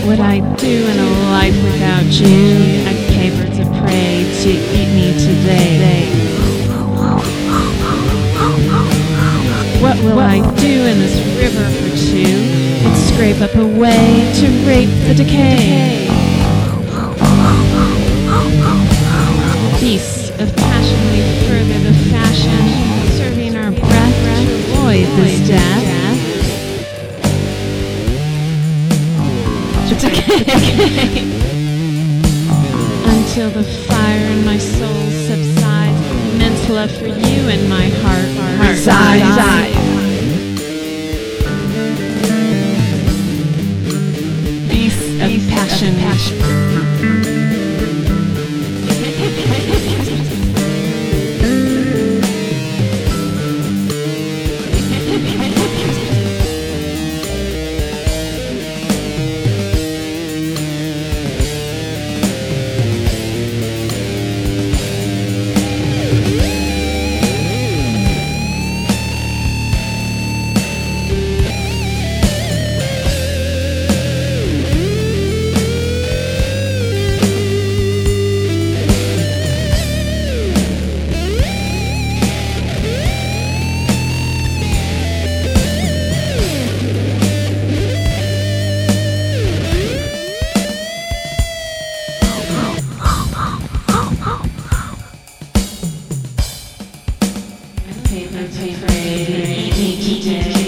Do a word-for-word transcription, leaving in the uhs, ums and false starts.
would I do in a life without you? I'd pay birds of prey to eat me today. What will I do in this river for two? I'd scrape up a way to rape the decay. Beasts of passion, we further the fashion, serving our breath to avoid this death. Decay. Until the fire in my soul subsides, immense love for you in my heart resides. Beasts of passion. Papers afraid, eat me today.